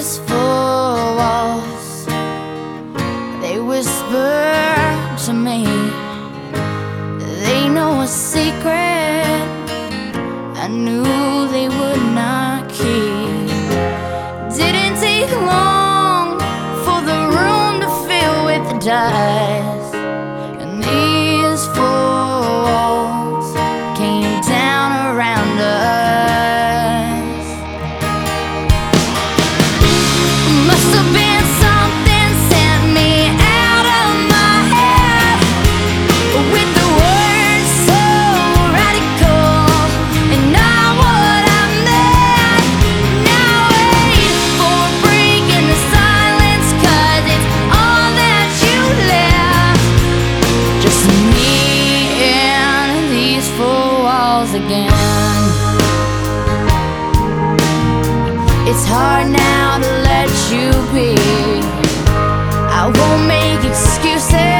these four walls, they whisper to me. They know a secret I knew they would not keep. Didn't take long for the room to fill with the dust, and these four walls came down around us. Must have been something sent me out of my head, with the words so radical and not what I meant. Now wait for a break in the silence, 'cause it's all that you left. Just me and these four walls again. It's hard now to let you be. I won't make excuses.